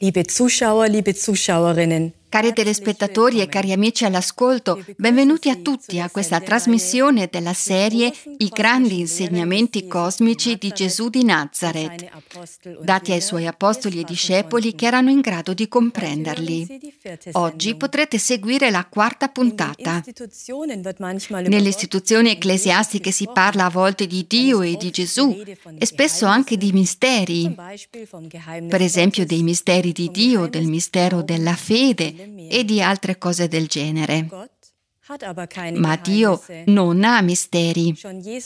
Liebe Zuschauer, liebe Zuschauerinnen. Cari telespettatori e cari amici all'ascolto, benvenuti a tutti a questa trasmissione della serie I grandi insegnamenti cosmici di Gesù di Nazareth, dati ai suoi apostoli e discepoli che erano in grado di comprenderli. Oggi potrete seguire la quarta puntata. Nelle istituzioni ecclesiastiche si parla a volte di Dio e di Gesù e spesso anche di misteri, per esempio dei misteri di Dio, del mistero della fede e di altre cose del genere. Ma Dio non ha misteri.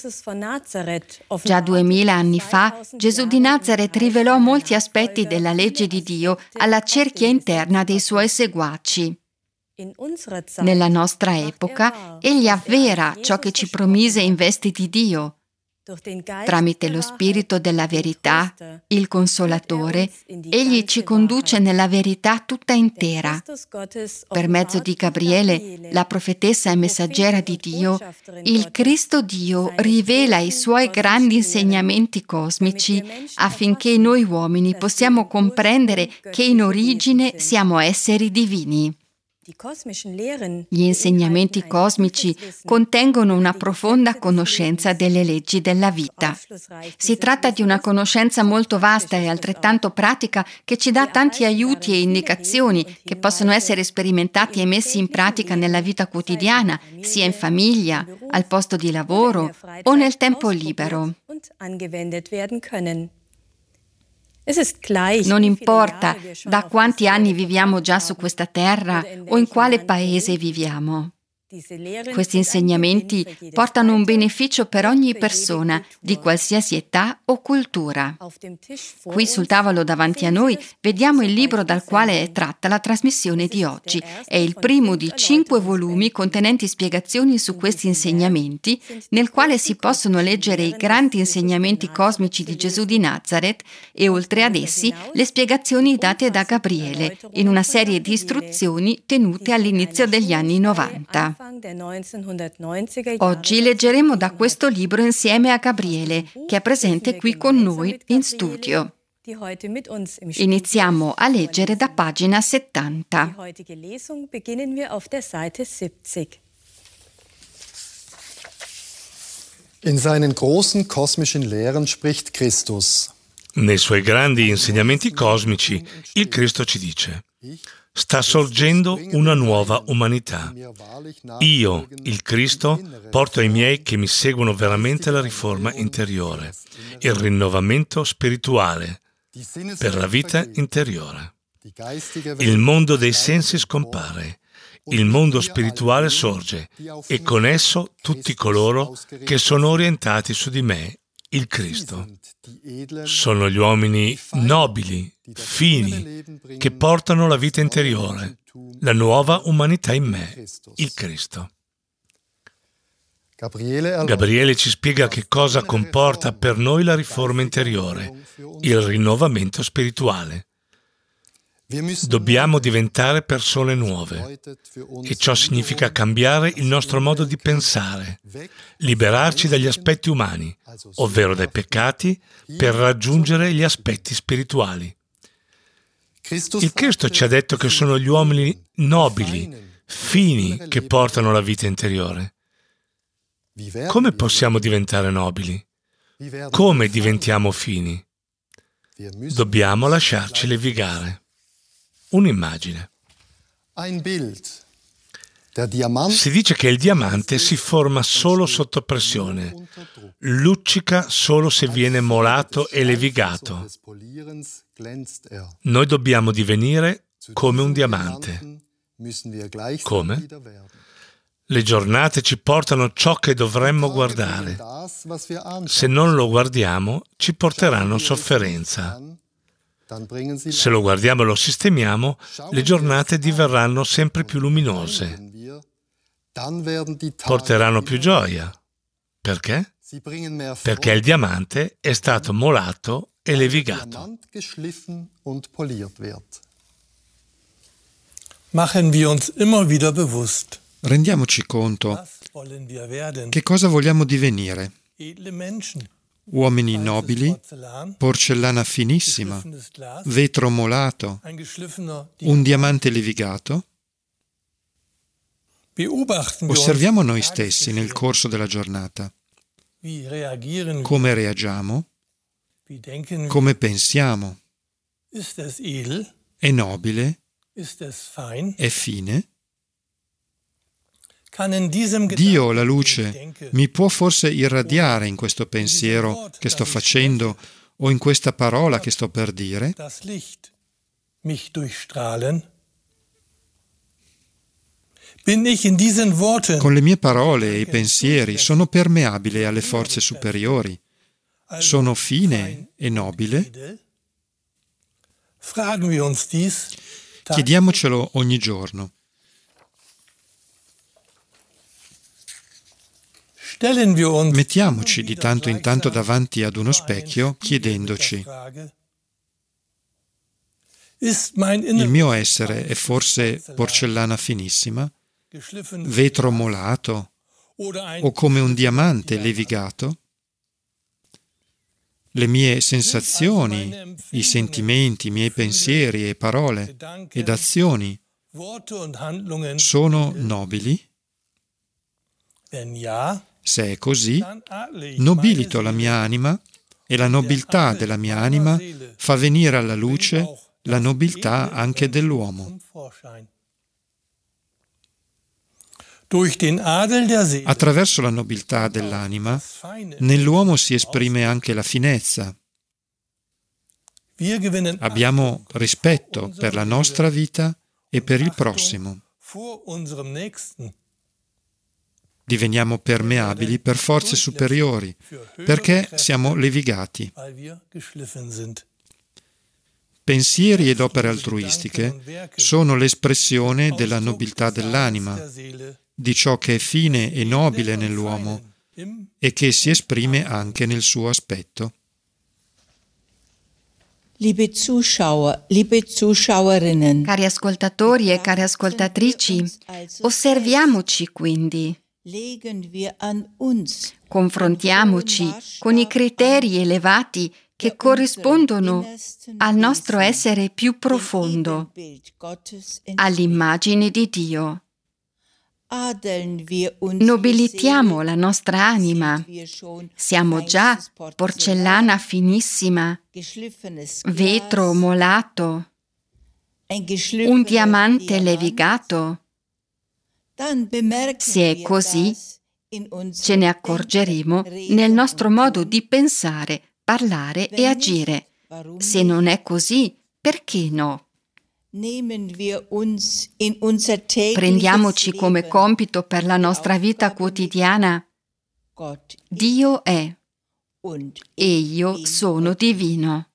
Già 2000 anni fa Gesù di Nazareth rivelò molti aspetti della legge di Dio alla cerchia interna dei suoi seguaci. Nella nostra epoca, egli avvera ciò che ci promise in vesti di Dio. Tramite lo Spirito della verità, il Consolatore, egli ci conduce nella verità tutta intera. Per mezzo di Gabriele, la profetessa e messaggera di Dio, il Cristo Dio rivela i suoi grandi insegnamenti cosmici affinché noi uomini possiamo comprendere che in origine siamo esseri divini. Gli insegnamenti cosmici contengono una profonda conoscenza delle leggi della vita. Si tratta di una conoscenza molto vasta e altrettanto pratica che ci dà tanti aiuti e indicazioni che possono essere sperimentati e messi in pratica nella vita quotidiana, sia in famiglia, al posto di lavoro o nel tempo libero. Non importa da quanti anni viviamo già su questa terra o in quale paese viviamo. Questi insegnamenti portano un beneficio per ogni persona, di qualsiasi età o cultura. Qui sul tavolo davanti a noi vediamo il libro dal quale è tratta la trasmissione di oggi. È il primo di 5 volumi contenenti spiegazioni su questi insegnamenti, nel quale si possono leggere i grandi insegnamenti cosmici di Gesù di Nazareth e oltre ad essi le spiegazioni date da Gabriele, in una serie di istruzioni tenute all'inizio degli anni 90. Oggi leggeremo da questo libro insieme a Gabriele, che è presente qui con noi in studio. Iniziamo a leggere da pagina 70. In seinen großen kosmischen Lehren spricht Christus. Nei suoi grandi insegnamenti cosmici, il Cristo ci dice: sta sorgendo una nuova umanità. Io, il Cristo, porto ai miei che mi seguono veramente la riforma interiore, il rinnovamento spirituale per la vita interiore. Il mondo dei sensi scompare, il mondo spirituale sorge e con esso tutti coloro che sono orientati su di me, il Cristo. Sono gli uomini nobili, fini, che portano la vita interiore, la nuova umanità in me, il Cristo. Gabriele ci spiega che cosa comporta per noi la riforma interiore, il rinnovamento spirituale. Dobbiamo diventare persone nuove e ciò significa cambiare il nostro modo di pensare, liberarci dagli aspetti umani, ovvero dai peccati, per raggiungere gli aspetti spirituali. Il Cristo ci ha detto che sono gli uomini nobili, fini, che portano la vita interiore. Come possiamo diventare nobili? Come diventiamo fini? Dobbiamo lasciarci levigare. Un'immagine. Si dice che il diamante si forma solo sotto pressione, luccica solo se viene molato e levigato. Noi dobbiamo divenire come un diamante. Come? Le giornate ci portano ciò che dovremmo guardare. Se non lo guardiamo, ci porteranno sofferenza. Se lo guardiamo e lo sistemiamo, le giornate diverranno sempre più luminose. Porteranno più gioia. Perché? Perché il diamante è stato molato e levigato. Machen wir uns immer wieder bewusst. Rendiamoci conto che cosa vogliamo divenire. uomini nobili, porcellana finissima, vetro molato, un diamante levigato? Osserviamo noi stessi nel corso della giornata. Come reagiamo? Come pensiamo? È nobile? È fine? Dio, la luce, mi può forse irradiare in questo pensiero che sto facendo o in questa parola che sto per dire? Con le mie parole e i pensieri sono permeabile alle forze superiori? Sono fine e nobile? Chiediamocelo ogni giorno. Mettiamoci di tanto in tanto davanti ad uno specchio chiedendoci: il mio essere è forse porcellana finissima, vetro molato o come un diamante levigato? Le mie sensazioni, i sentimenti, i miei pensieri e parole ed azioni sono nobili? Se è così, nobilito la mia anima e la nobiltà della mia anima fa venire alla luce la nobiltà anche dell'uomo. Attraverso la nobiltà dell'anima, nell'uomo si esprime anche la finezza. Abbiamo rispetto per la nostra vita e per il prossimo. Diveniamo permeabili per forze superiori, perché siamo levigati. Pensieri ed opere altruistiche sono l'espressione della nobiltà dell'anima, di ciò che è fine e nobile nell'uomo e che si esprime anche nel suo aspetto. Liebe Zuschauer, liebe Zuschauerinnen, Cari ascoltatori e care ascoltatrici, osserviamoci quindi. Confrontiamoci con i criteri elevati che corrispondono al nostro essere più profondo, all'immagine di Dio. Nobilitiamo la nostra anima. Siamo già porcellana finissima, vetro molato, un diamante levigato. Se è così, ce ne accorgeremo nel nostro modo di pensare, parlare e agire. Se non è così, perché no? Prendiamoci come compito per la nostra vita quotidiana: Dio è e io sono divino.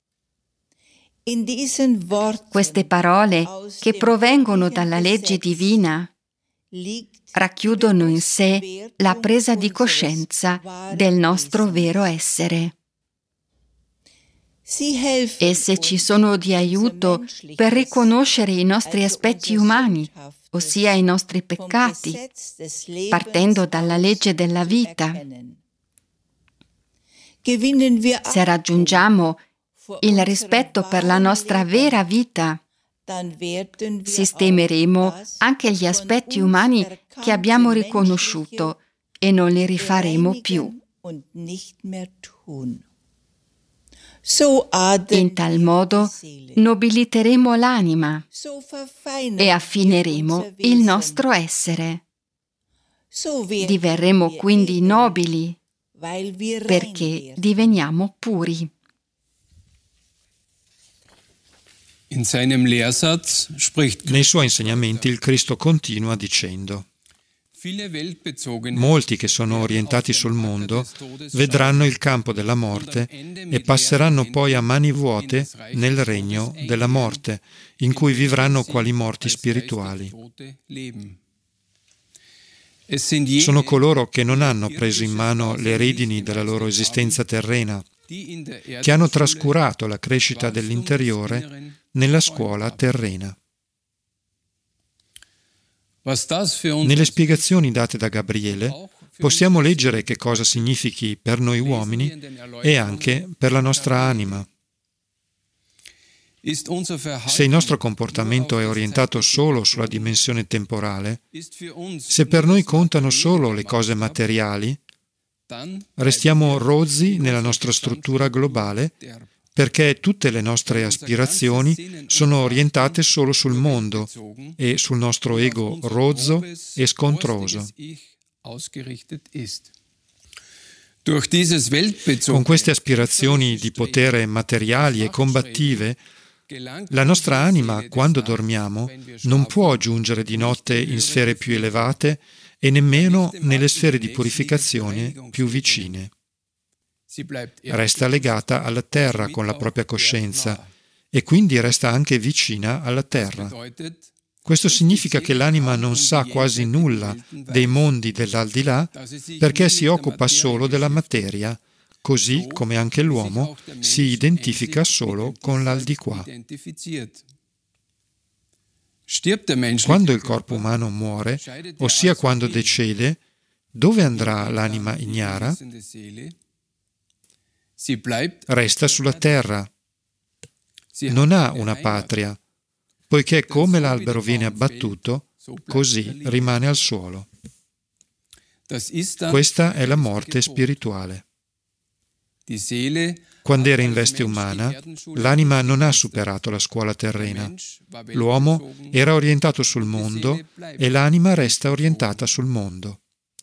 Queste parole, che provengono dalla legge divina, racchiudono in sé la presa di coscienza del nostro vero essere. Esse ci sono di aiuto per riconoscere i nostri aspetti umani, ossia i nostri peccati, partendo dalla legge della vita. Se raggiungiamo il rispetto per la nostra vera vita, sistemeremo anche gli aspetti umani che abbiamo riconosciuto e non li rifaremo più. In tal modo nobiliteremo l'anima e affineremo il nostro essere. Diverremo quindi nobili perché diveniamo puri. Nei suoi insegnamenti il Cristo continua dicendo: molti che sono orientati sul mondo vedranno il campo della morte e passeranno poi a mani vuote nel regno della morte, in cui vivranno quali morti spirituali. Sono coloro che non hanno preso in mano le redini della loro esistenza terrena, che hanno trascurato la crescita dell'interiore nella scuola terrena. Nelle spiegazioni date da Gabriele possiamo leggere che cosa significhi per noi uomini e anche per la nostra anima. Se il nostro comportamento è orientato solo sulla dimensione temporale, se per noi contano solo le cose materiali, restiamo rozzi nella nostra struttura globale perché tutte le nostre aspirazioni sono orientate solo sul mondo e sul nostro ego rozzo e scontroso. Con queste aspirazioni di potere materiali e combattive, la nostra anima, quando dormiamo, non può giungere di notte in sfere più elevate e nemmeno nelle sfere di purificazione più vicine. Resta legata alla terra con la propria coscienza e quindi resta anche vicina alla terra. Questo significa che l'anima non sa quasi nulla dei mondi dell'aldilà perché si occupa solo della materia, così come anche l'uomo si identifica solo con l'aldiquà. Quando il corpo umano muore, ossia quando decede, dove andrà l'anima ignara? Resta sulla terra. Non ha una patria, poiché come l'albero viene abbattuto, così rimane al suolo. Questa è la morte spirituale. Quando era in veste umana, l'anima non ha superato la scuola terrena. L'uomo era orientato sul mondo e l'anima resta orientata sul mondo.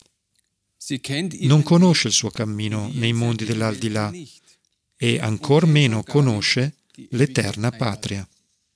Non conosce il suo cammino nei mondi dell'aldilà e ancor meno conosce l'eterna patria.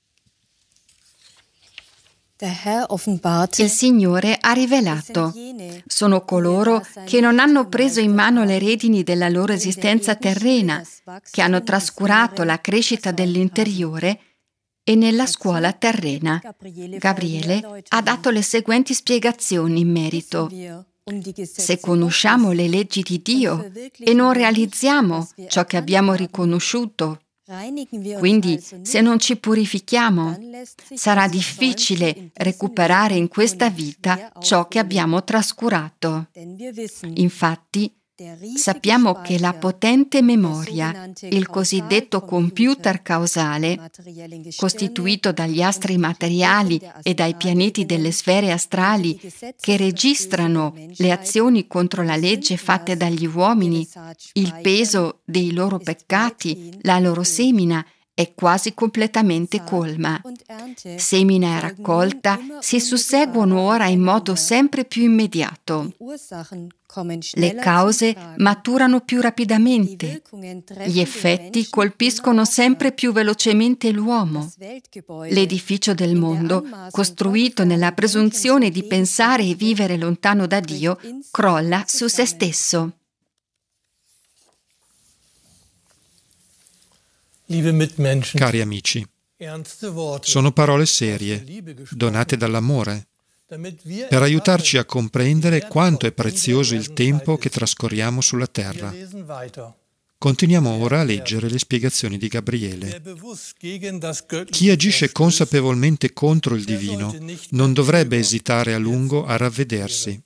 Il Signore ha rivelato: sono coloro che non hanno preso in mano le redini della loro esistenza terrena, che hanno trascurato la crescita dell'interiore e nella scuola terrena. Gabriele ha dato le seguenti spiegazioni in merito. Se conosciamo le leggi di Dio e non realizziamo ciò che abbiamo riconosciuto, quindi se non ci purifichiamo, sarà difficile recuperare in questa vita ciò che abbiamo trascurato. Infatti, sappiamo che la potente memoria, il cosiddetto computer causale, costituito dagli astri materiali e dai pianeti delle sfere astrali che registrano le azioni contro la legge fatte dagli uomini, il peso dei loro peccati, la loro semina, è quasi completamente colma. Semina e raccolta si susseguono ora in modo sempre più immediato. Le cause maturano più rapidamente. Gli effetti colpiscono sempre più velocemente l'uomo. L'edificio del mondo, costruito nella presunzione di pensare e vivere lontano da Dio, crolla su se stesso. Cari amici, sono parole serie, donate dall'amore, per aiutarci a comprendere quanto è prezioso il tempo che trascorriamo sulla terra. Continuiamo ora a leggere le spiegazioni di Gabriele. Chi agisce consapevolmente contro il divino non dovrebbe esitare a lungo a ravvedersi.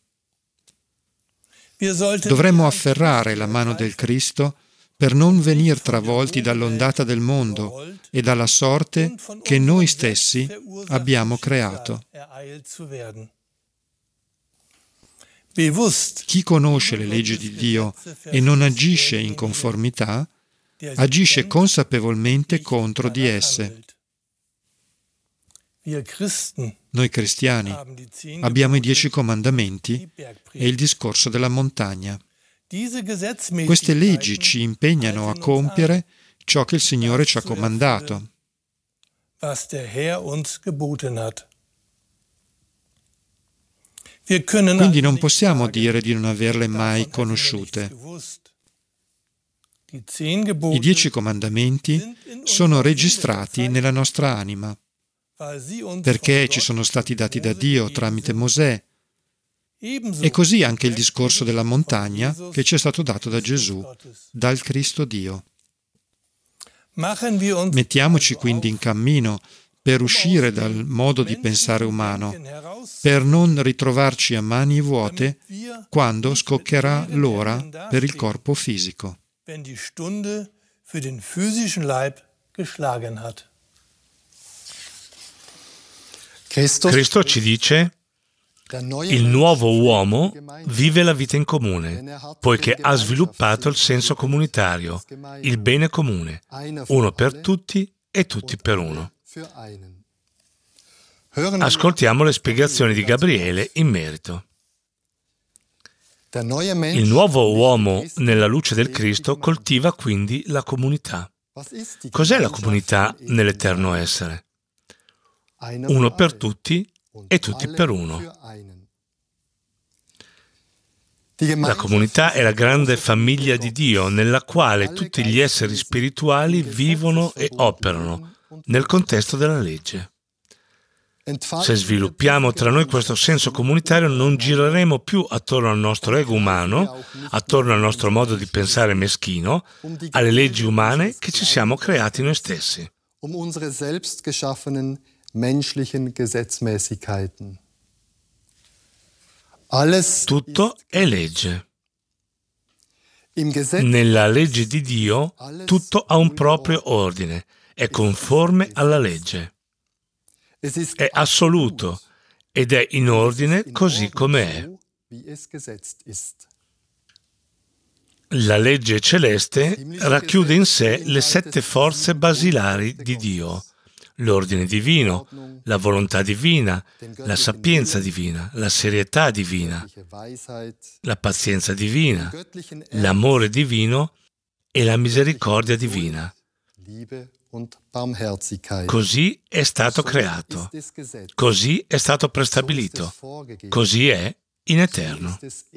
Dovremmo afferrare la mano del Cristo per non venir travolti dall'ondata del mondo e dalla sorte che noi stessi abbiamo creato. Chi conosce le leggi di Dio e non agisce in conformità, agisce consapevolmente contro di esse. Noi cristiani abbiamo i 10 comandamenti e il discorso della montagna. Queste leggi ci impegnano a compiere ciò che il Signore ci ha comandato. Quindi non possiamo dire di non averle mai conosciute. I 10 comandamenti sono registrati nella nostra anima, perché ci sono stati dati da Dio tramite Mosè, e così anche il discorso della montagna che ci è stato dato da Gesù, dal Cristo Dio. Mettiamoci quindi in cammino per uscire dal modo di pensare umano, per non ritrovarci a mani vuote quando scoccherà l'ora per il corpo fisico. Wenn die Stunde für den physischen Leib geschlagen hat. Cristo ci dice: il nuovo uomo vive la vita in comune, poiché ha sviluppato il senso comunitario, il bene comune, uno per tutti e tutti per uno. Ascoltiamo le spiegazioni di Gabriele in merito. Il nuovo uomo, nella luce del Cristo, coltiva quindi la comunità. Cos'è la comunità nell'eterno essere? Uno per tutti e tutti per uno. La comunità è la grande famiglia di Dio, nella quale tutti gli esseri spirituali vivono e operano nel contesto della legge. Se sviluppiamo tra noi questo senso comunitario, non gireremo più attorno al nostro ego umano, attorno al nostro modo di pensare meschino, alle leggi umane che ci siamo creati noi stessi. Tutto è legge. Nella legge di Dio tutto ha un proprio ordine, è conforme alla legge. È assoluto ed è in ordine così come è. La legge celeste racchiude in sé le 7 forze basilari di Dio: l'ordine divino, la volontà divina, la sapienza divina, la serietà divina, la pazienza divina, l'amore divino e la misericordia divina. Così è stato creato, così è stato prestabilito, così è in eterno.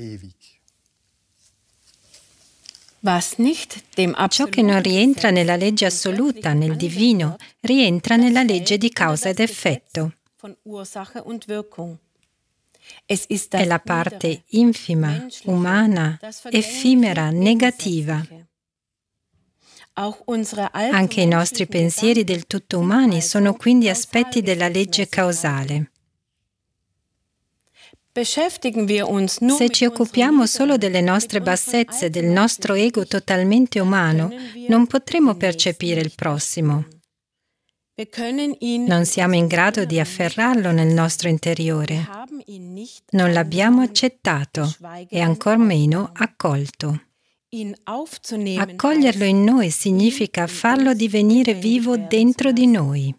Ciò che non rientra nella legge assoluta, nel divino, rientra nella legge di causa ed effetto. È la parte infima, umana, effimera, negativa. Anche i nostri pensieri del tutto umani sono quindi aspetti della legge causale. Se ci occupiamo solo delle nostre bassezze, del nostro ego totalmente umano, non potremo percepire il prossimo. Non siamo in grado di afferrarlo nel nostro interiore. Non l'abbiamo accettato e ancor meno accolto. Accoglierlo in noi significa farlo divenire vivo dentro di noi.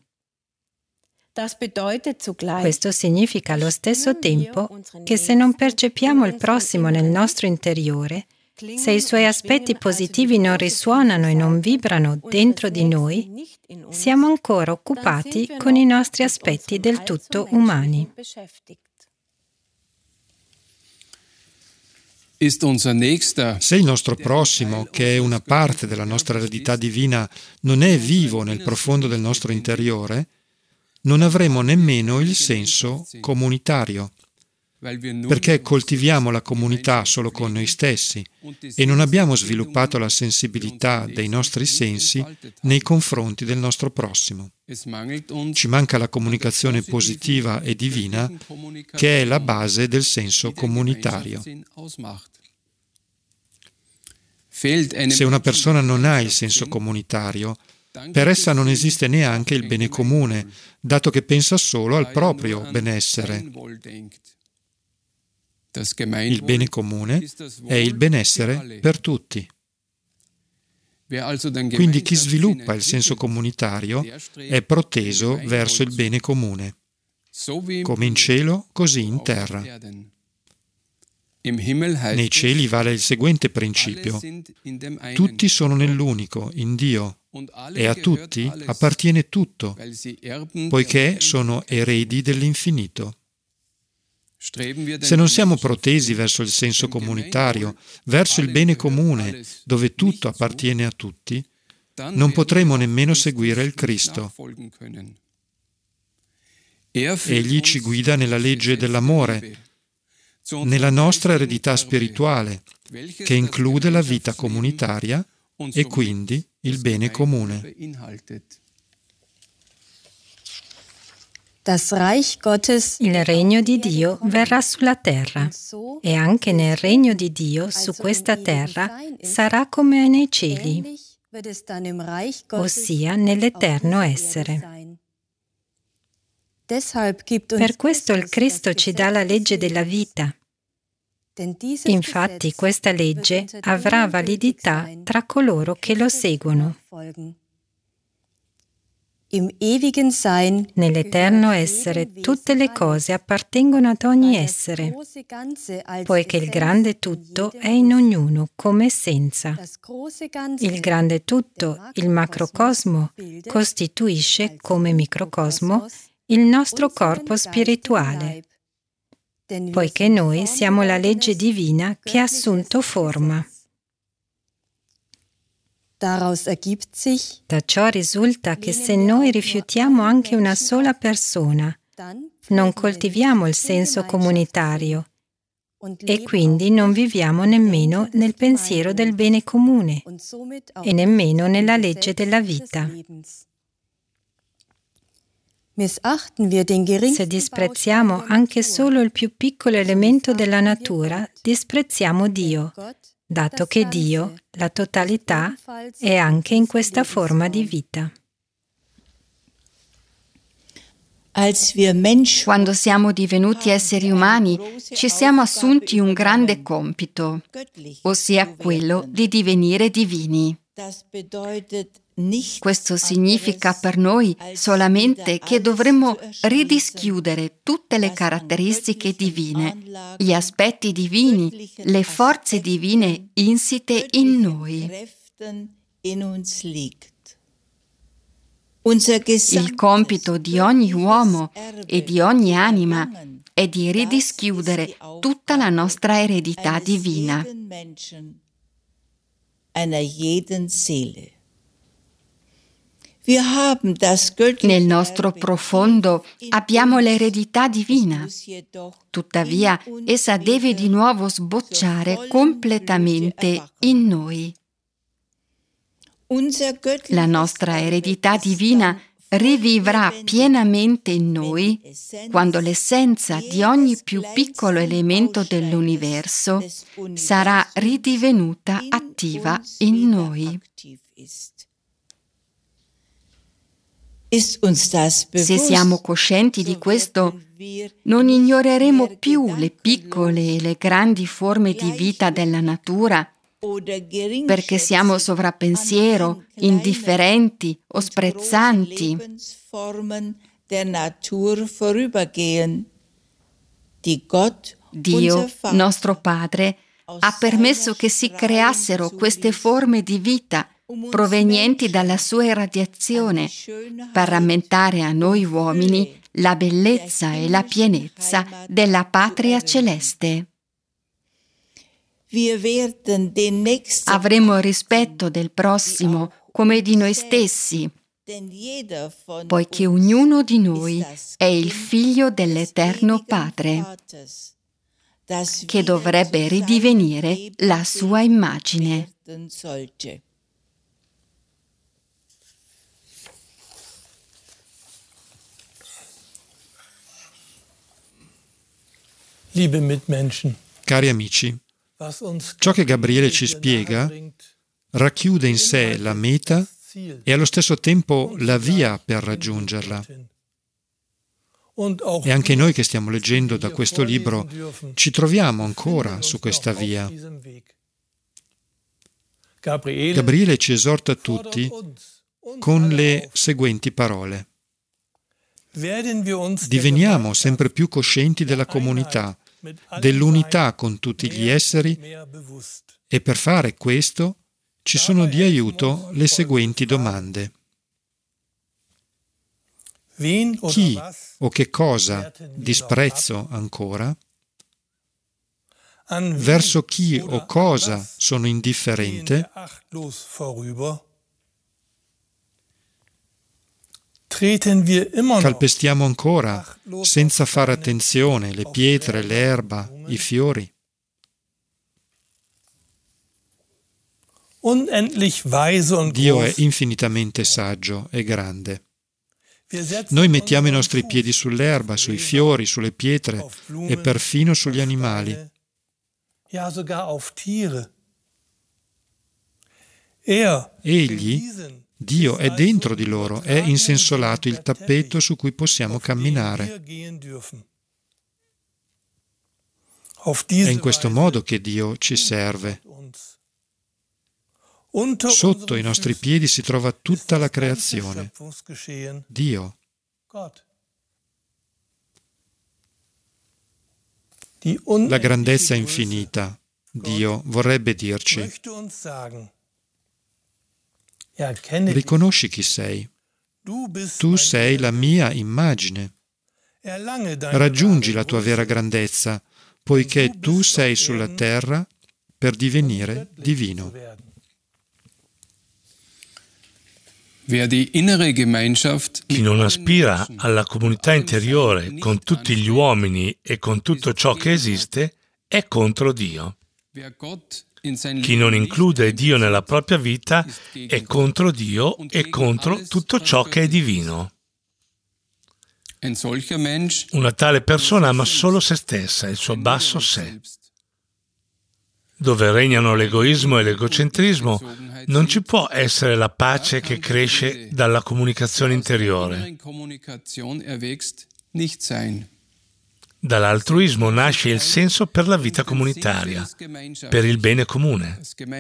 Questo significa allo stesso tempo che se non percepiamo il prossimo nel nostro interiore, se i suoi aspetti positivi non risuonano e non vibrano dentro di noi, siamo ancora occupati con i nostri aspetti del tutto umani. Se il nostro prossimo, che è una parte della nostra eredità divina, non è vivo nel profondo del nostro interiore, non avremo nemmeno il senso comunitario, perché coltiviamo la comunità solo con noi stessi e non abbiamo sviluppato la sensibilità dei nostri sensi nei confronti del nostro prossimo. Ci manca la comunicazione positiva e divina, che è la base del senso comunitario. Se una persona non ha il senso comunitario, per essa non esiste neanche il bene comune, dato che pensa solo al proprio benessere. Il bene comune è il benessere per tutti. Quindi chi sviluppa il senso comunitario è proteso verso il bene comune, come in cielo, così in terra. Nei cieli vale il seguente principio: tutti sono nell'unico, in Dio, e a tutti appartiene tutto, poiché sono eredi dell'infinito. Se non siamo protesi verso il senso comunitario, verso il bene comune, dove tutto appartiene a tutti, non potremo nemmeno seguire il Cristo. Egli ci guida nella legge dell'amore, nella nostra eredità spirituale, che include la vita comunitaria e quindi il bene comune. Il regno di Dio verrà sulla terra e anche nel regno di Dio su questa terra sarà come nei cieli, ossia nell'eterno essere. Per questo il Cristo ci dà la legge della vita. Infatti questa legge avrà validità tra coloro che lo seguono. Nell'eterno essere tutte le cose appartengono ad ogni essere, poiché il grande tutto è in ognuno come essenza. Il grande tutto, il macrocosmo, costituisce come microcosmo il nostro corpo spirituale, poiché noi siamo la legge divina che ha assunto forma. Da ciò risulta che se noi rifiutiamo anche una sola persona, non coltiviamo il senso comunitario e quindi non viviamo nemmeno nel pensiero del bene comune e nemmeno nella legge della vita. Se disprezziamo anche solo il più piccolo elemento della natura, disprezziamo Dio, dato che Dio, la totalità, è anche in questa forma di vita. Quando siamo divenuti esseri umani, ci siamo assunti un grande compito, ossia quello di divenire divini. Questo significa per noi solamente che dovremmo ridischiudere tutte le caratteristiche divine, gli aspetti divini, le forze divine insite in noi. Il compito di ogni uomo e di ogni anima è di ridischiudere tutta la nostra eredità divina. Nel nostro profondo abbiamo l'eredità divina, tuttavia essa deve di nuovo sbocciare completamente in noi. La nostra eredità divina rivivrà pienamente in noi quando l'essenza di ogni più piccolo elemento dell'universo sarà ridivenuta attiva in noi. Se siamo coscienti di questo, non ignoreremo più le piccole e le grandi forme di vita della natura, perché siamo sovrappensiero, indifferenti o sprezzanti. Dio, nostro Padre, ha permesso che si creassero queste forme di vita provenienti dalla sua irradiazione, per rammentare a noi uomini la bellezza e la pienezza della patria celeste. Avremo rispetto del prossimo come di noi stessi, poiché ognuno di noi è il figlio dell'Eterno Padre, che dovrebbe ridivenire la sua immagine. Cari amici, ciò che Gabriele ci spiega racchiude in sé la meta e allo stesso tempo la via per raggiungerla. E anche noi che stiamo leggendo da questo libro ci troviamo ancora su questa via. Gabriele ci esorta tutti con le seguenti parole. Diveniamo sempre più coscienti della comunità, dell'unità con tutti gli esseri, e per fare questo ci sono di aiuto le seguenti domande. Chi o che cosa disprezzo ancora? Verso chi o cosa sono indifferente? Calpestiamo ancora, senza fare attenzione, le pietre, l'erba, i fiori. Dio è infinitamente saggio e grande. Noi mettiamo i nostri piedi sull'erba, sui fiori, sulle pietre e perfino sugli animali. Egli, Dio, è dentro di loro, è insensolato il tappeto su cui possiamo camminare. È in questo modo che Dio ci serve. Sotto i nostri piedi si trova tutta la creazione. Dio. La grandezza infinita, Dio vorrebbe dirci: riconosci chi sei. Tu sei la mia immagine. Raggiungi la tua vera grandezza, poiché tu sei sulla terra per divenire divino. Chi non aspira alla comunità interiore con tutti gli uomini e con tutto ciò che esiste è contro Dio. Chi non include Dio nella propria vita è contro Dio e contro tutto ciò che è divino. Una tale persona ama solo se stessa, il suo basso sé. Dove regnano l'egoismo e l'egocentrismo, non ci può essere la pace che cresce dalla comunicazione interiore. Dall'altruismo nasce il senso per la vita comunitaria, per il bene comune.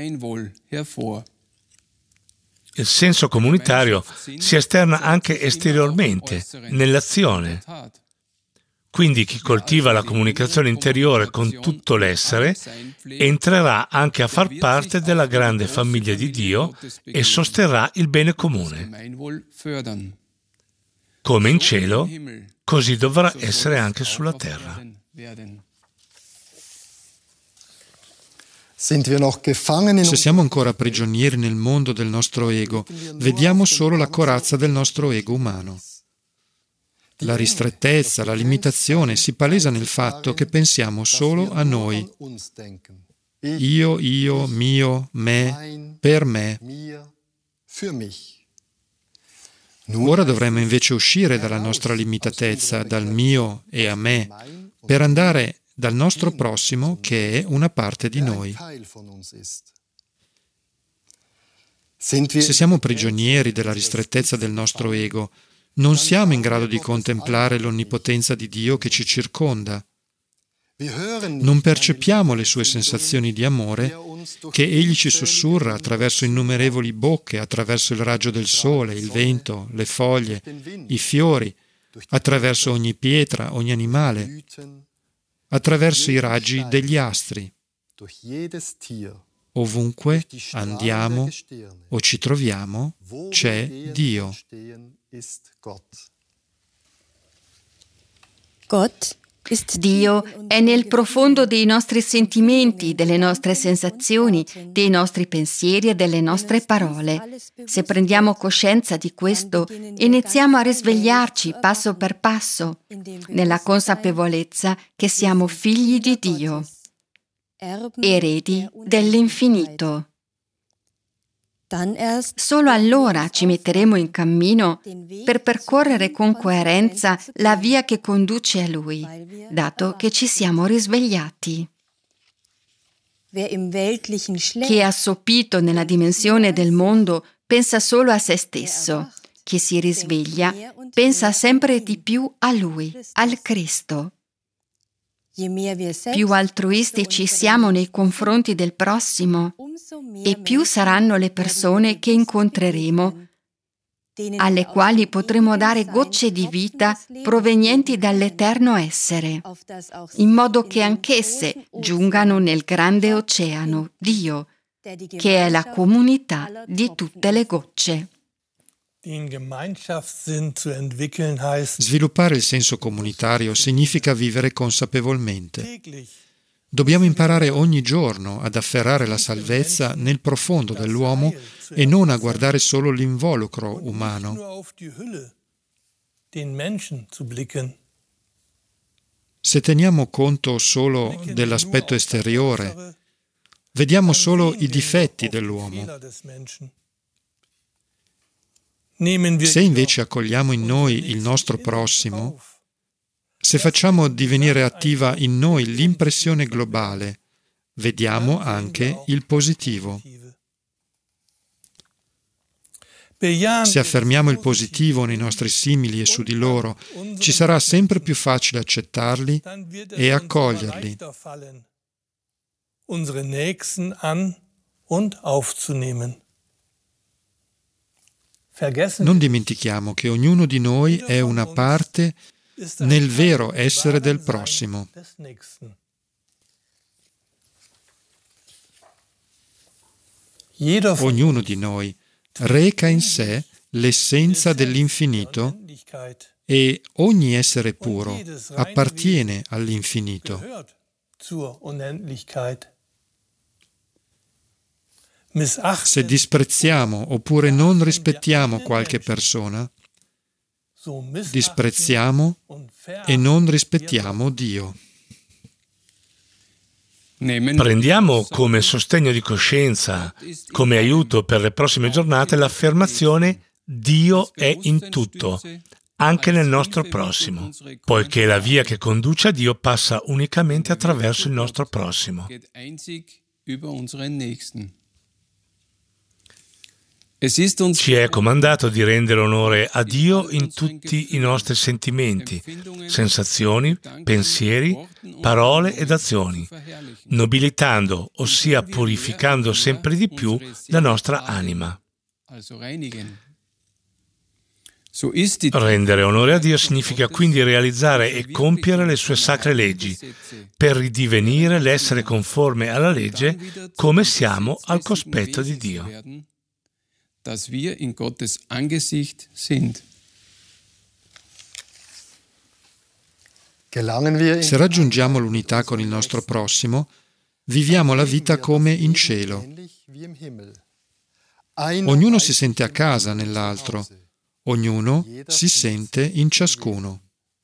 Il senso comunitario si esterna anche esteriormente, nell'azione. Quindi chi coltiva la comunicazione interiore con tutto l'essere entrerà anche a far parte della grande famiglia di Dio e sosterrà il bene comune. Come in cielo, così dovrà essere anche sulla terra. Se siamo ancora prigionieri nel mondo del nostro ego, vediamo solo la corazza del nostro ego umano. La ristrettezza, la limitazione si palesa nel fatto che pensiamo solo a noi. Io, mio, me, per me. Ora dovremmo invece uscire dalla nostra limitatezza, dal mio e a me, per andare dal nostro prossimo che è una parte di noi. Se siamo prigionieri della ristrettezza del nostro ego, non siamo in grado di contemplare l'onnipotenza di Dio che ci circonda. Non percepiamo le sue sensazioni di amore che Egli ci sussurra attraverso innumerevoli bocche, attraverso il raggio del sole, il vento, le foglie, i fiori, attraverso ogni pietra, ogni animale, attraverso i raggi degli astri. Ovunque andiamo o ci troviamo, c'è Dio. Dio è nel profondo dei nostri sentimenti, delle nostre sensazioni, dei nostri pensieri e delle nostre parole. Se prendiamo coscienza di questo, iniziamo a risvegliarci passo per passo, nella consapevolezza che siamo figli di Dio, eredi dell'infinito. Solo allora ci metteremo in cammino per percorrere con coerenza la via che conduce a Lui, dato che ci siamo risvegliati. Chi è assopito nella dimensione del mondo pensa solo a se stesso. Chi si risveglia pensa sempre di più a Lui, al Cristo. Più altruistici siamo nei confronti del prossimo e più saranno le persone che incontreremo, alle quali potremo dare gocce di vita provenienti dall'eterno essere, in modo che anch'esse giungano nel grande oceano, Dio, che è la comunità di tutte le gocce. Sviluppare il senso comunitario significa vivere consapevolmente. Dobbiamo imparare ogni giorno ad afferrare la salvezza nel profondo dell'uomo e non a guardare solo l'involucro umano. Se teniamo conto solo dell'aspetto esteriore, vediamo solo i difetti dell'uomo. Se invece accogliamo in noi il nostro prossimo, se facciamo divenire attiva in noi l'impressione globale, vediamo anche il positivo. Se affermiamo il positivo nei nostri simili e su di loro, ci sarà sempre più facile accettarli e accoglierli. Unsere Nächsten an und aufzunehmen. Non dimentichiamo che ognuno di noi è una parte nel vero essere del prossimo. Ognuno di noi reca in sé l'essenza dell'infinito e ogni essere puro appartiene all'infinito. Se disprezziamo oppure non rispettiamo qualche persona, disprezziamo e non rispettiamo Dio. Prendiamo come sostegno di coscienza, come aiuto per le prossime giornate, l'affermazione Dio è in tutto, anche nel nostro prossimo, poiché la via che conduce a Dio passa unicamente attraverso il nostro prossimo. Ci è comandato di rendere onore a Dio in tutti i nostri sentimenti, sensazioni, pensieri, parole ed azioni, nobilitando, ossia purificando sempre di più la nostra anima. Rendere onore a Dio significa quindi realizzare e compiere le sue sacre leggi, per ridivenire l'essere conforme alla legge come siamo al cospetto di Dio. Dass wir in Gottes Angesicht sind. Se raggiungiamo l'unità con il nostro prossimo, viviamo la vita come in cielo. Ognuno si sente a casa nell'altro, ognuno si sente in ciascuno.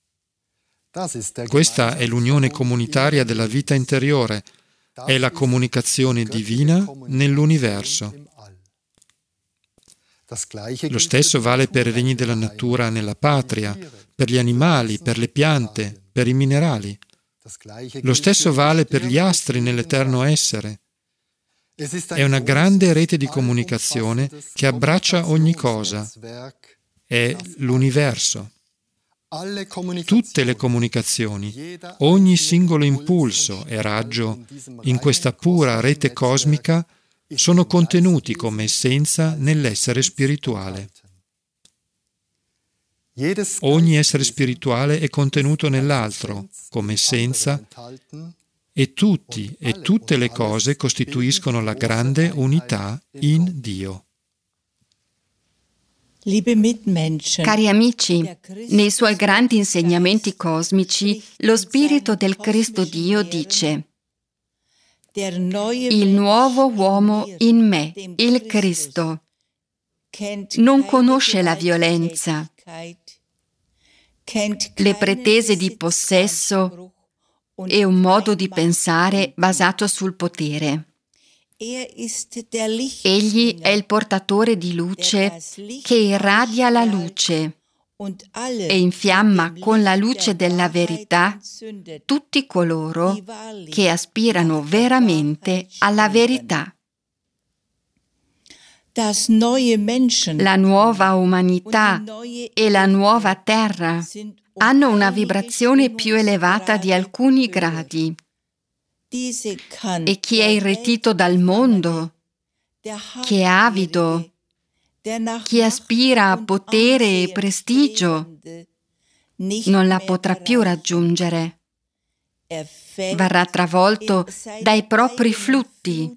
Questa è l'unione comunitaria della vita interiore, è la comunicazione divina nell'universo. Lo stesso vale per i regni della natura nella patria, per gli animali, per le piante, per i minerali. Lo stesso vale per gli astri nell'eterno essere. È una grande rete di comunicazione che abbraccia ogni cosa. È l'universo. Tutte le comunicazioni, ogni singolo impulso e raggio in questa pura rete cosmica sono contenuti come essenza nell'essere spirituale. Ogni essere spirituale è contenuto nell'altro come essenza e tutti e tutte le cose costituiscono la grande unità in Dio. Cari amici, nei suoi grandi insegnamenti cosmici, lo Spirito del Cristo Dio dice: il nuovo uomo in me, il Cristo, non conosce la violenza, le pretese di possesso e un modo di pensare basato sul potere. Egli è il portatore di luce che irradia la luce e infiamma con la luce della verità tutti coloro che aspirano veramente alla verità. La nuova umanità e la nuova terra hanno una vibrazione più elevata di alcuni gradi e chi è irretito dal mondo, chi è avido, chi aspira a potere e prestigio non la potrà più raggiungere. Verrà travolto dai propri flutti,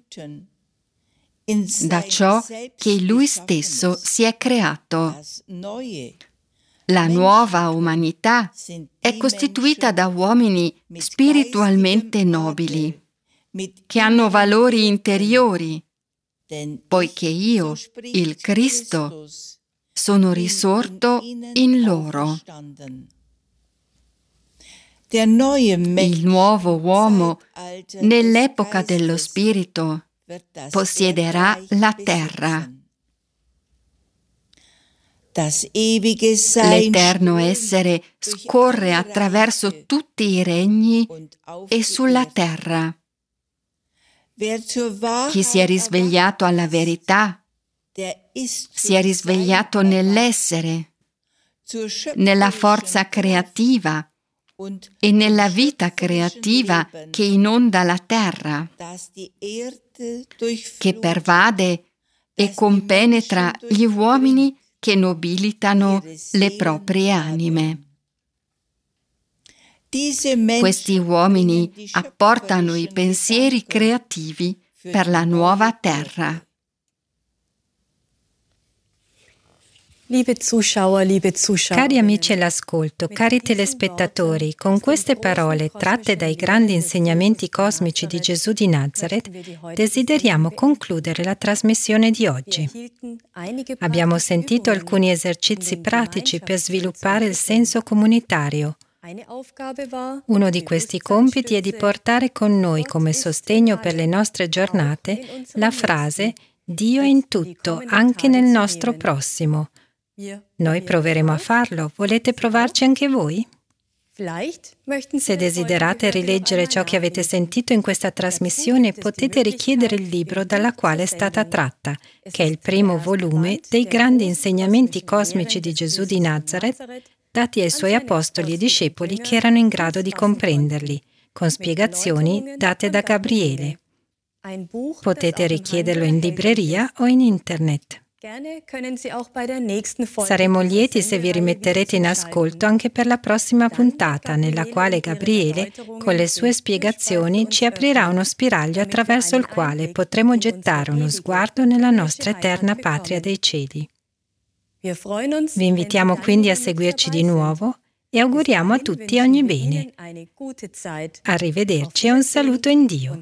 da ciò che lui stesso si è creato. La nuova umanità è costituita da uomini spiritualmente nobili, che hanno valori interiori, poiché io, il Cristo, sono risorto in loro. Il nuovo uomo, nell'epoca dello Spirito, possiederà la terra. L'eterno essere scorre attraverso tutti i regni e sulla terra. Chi si è risvegliato alla verità, si è risvegliato nell'essere, nella forza creativa e nella vita creativa che inonda la terra, che pervade e compenetra gli uomini che nobilitano le proprie anime. Questi uomini apportano i pensieri creativi per la nuova terra. Cari amici all'ascolto, cari telespettatori, con queste parole tratte dai grandi insegnamenti cosmici di Gesù di Nazaret, desideriamo concludere la trasmissione di oggi. Abbiamo sentito alcuni esercizi pratici per sviluppare il senso comunitario. Uno di questi compiti è di portare con noi come sostegno per le nostre giornate la frase «Dio è in tutto, anche nel nostro prossimo». Noi proveremo a farlo. Volete provarci anche voi? Se desiderate rileggere ciò che avete sentito in questa trasmissione, potete richiedere il libro dalla quale è stata tratta, che è il primo volume dei grandi insegnamenti cosmici di Gesù di Nazaret, dati ai suoi apostoli e discepoli che erano in grado di comprenderli, con spiegazioni date da Gabriele. Potete richiederlo in libreria o in internet. Saremo lieti se vi rimetterete in ascolto anche per la prossima puntata, nella quale Gabriele, con le sue spiegazioni, ci aprirà uno spiraglio attraverso il quale potremo gettare uno sguardo nella nostra eterna patria dei cieli. Vi invitiamo quindi a seguirci di nuovo e auguriamo a tutti ogni bene. Arrivederci e un saluto in Dio.